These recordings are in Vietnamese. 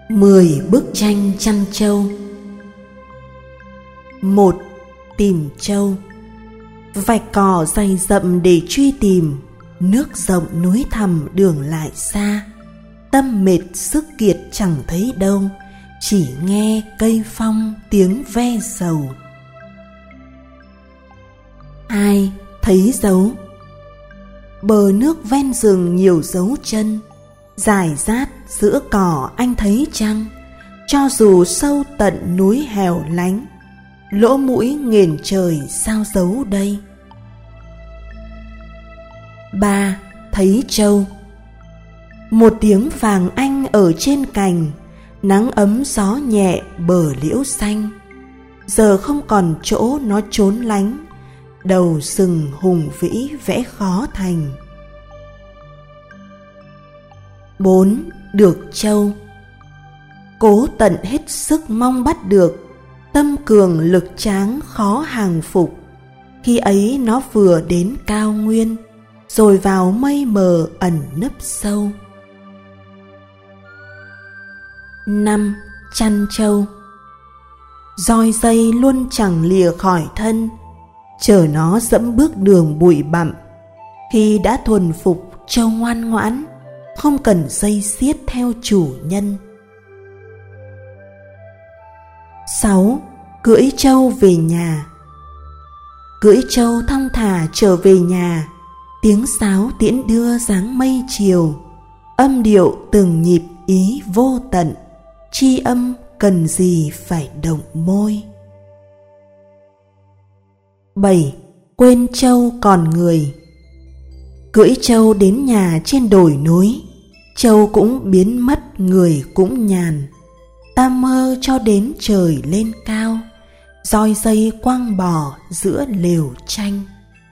10 bức tranh chăn trâu. 1. Tìm trâu. Vạch cỏ dày rậm để truy tìm, nước rộng núi thẳm đường lại xa. Tâm mệt sức kiệt chẳng thấy đâu, chỉ nghe cây phong tiếng ve sầu. 2. Thấy dấu. Bờ nước ven rừng nhiều dấu chân, rải rác giữa cỏ anh thấy chăng? Cho dù sâu tận núi hẻo lánh, lỗ mũi nghển trời sao giấu đây? 3. Thấy trâu. Một tiếng vàng anh ở trên cành, nắng ấm gió nhẹ bờ liễu xanh. Giờ không còn chỗ nó trốn lánh, đầu rừng hùng vĩ vẽ khó thành. 4. Được trâu. Cố tận hết sức mong bắt được, tâm cường lực tráng khó hàng phục. Khi ấy nó vừa đến cao nguyên, rồi vào mây mờ ẩn nấp sâu. 5. Chăn trâu. Roi dây luôn chẳng lìa khỏi thân, chờ nó dẫm bước đường bụi bặm. Khi đã thuần phục trâu ngoan ngoãn, không cần dây xiết theo chủ nhân. 6. Cưỡi trâu về nhà. Cưỡi trâu thong thả trở về nhà, tiếng sáo tiễn đưa dáng mây chiều, âm điệu từng nhịp ý vô tận, tri âm cần gì phải động môi. 7. Quên trâu còn người. Cưỡi trâu đến nhà trên đồi núi, trâu cũng biến mất người cũng nhàn. Ta mơ cho đến trời lên cao, roi dây quăng bò giữa lều tranh.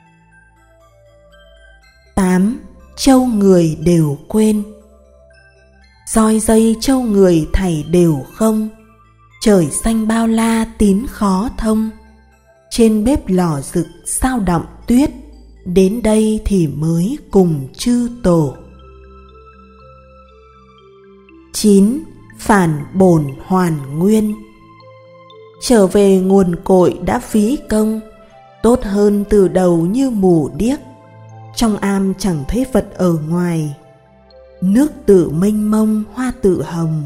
8. Trâu người đều quên. Roi dây trâu người thảy đều không, trời xanh bao la tín khó thông. Trên bếp lò rực sao đọng tuyết, đến đây thì mới cùng chư tổ. 9. Phản bổn hoàn nguyên. Trở về nguồn cội đã phí công, tốt hơn từ đầu như mù điếc. Trong am chẳng thấy vật ở ngoài, nước tự mênh mông hoa tự hồng.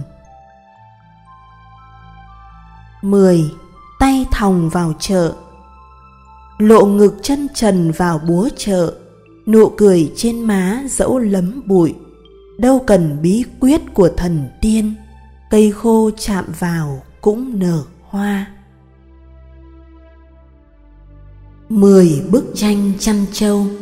10. Tay thòng vào chợ. Lộ ngực chân trần vào búa chợ, nụ cười trên má dẫu lấm bụi. Đâu cần bí quyết của thần tiên, cây khô chạm vào cũng nở hoa. 10 bức tranh chăn trâu.